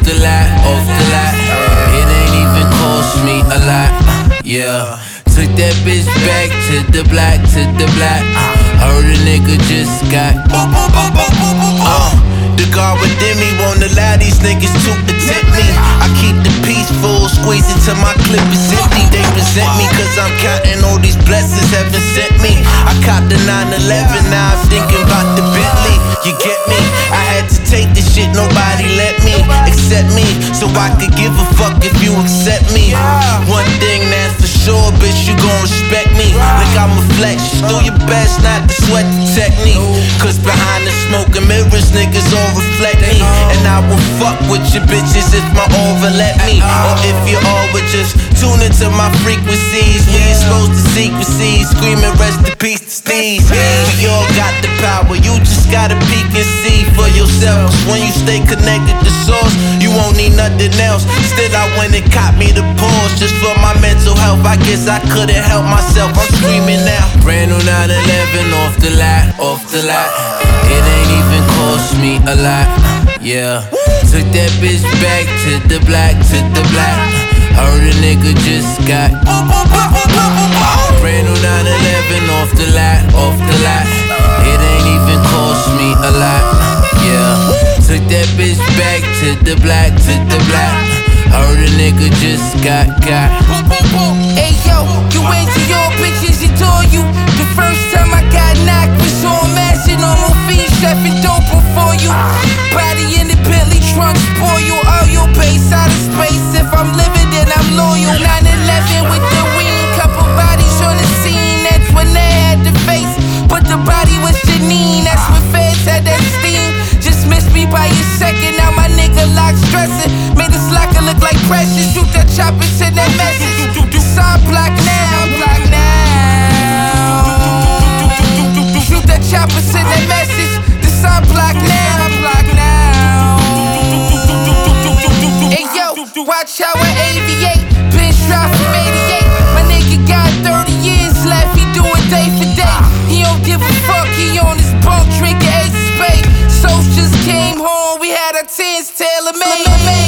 the lot, off the lot. It ain't even cost me a lot, yeah. Took that bitch back to the block, heard a nigga just got the guard within me won't allow these niggas to protect me. I keep the peace full, squeeze it till my clip is empty. They resent me cause I'm counting all these blessings heaven sent me. I caught the 911, now I'm thinking about the Bentley. You get me? I had to take this shit, nobody let me accept me, so I could give a fuck if you accept me. One thing that's for sure, bitch, you gon' respect me. Like I'm a flex, just do your best not to sweat the technique. Cause behind the smoke and mirrors, niggas all reflect me. And I will fuck with your bitches if my over let me. Or if you all would just tune into my frequencies. We exposed to secrecies, screaming rest in peace to Steve. We all got the power, you just gotta peek and see for yourself. Cause when you stay connected to source, you won't need nothing else. Still I went and caught me the pause just for my mental health. I guess I couldn't help myself, I'm screaming now. Brand new 911 off the lot. It ain't even cost me a lot, yeah. Took that bitch back to the block, heard a nigga just got brand new 911 off the lot. It ain't even cost me a lot, yeah. Took that bitch back to the block, heard a nigga just got Hey yo, you into your bitches adore you. The first time I got knocked was on mashing on morphine, chefing dope before you. Body in the Bentley trunk, spoil all your base out of space. If I'm living, then I'm loyal. 911 with the wing, couple bodies on the scene. That's when they had the face, but the body was Janine. That's when feds had that steam. Just missed me by a second. Now my nigga locked stressing. Made the slacker look like pressure. Shoot that chopper, send that message. Sign block now. Shoot that chopper, send that message. The sign block now. Hey yo, watch how I aviate. Bench drop from 88. My nigga got 30 years left. He do it day for day. He don't give a fuck. He on his bunk drinking ace of spade. Soldiers came home. We had our tens tailor made.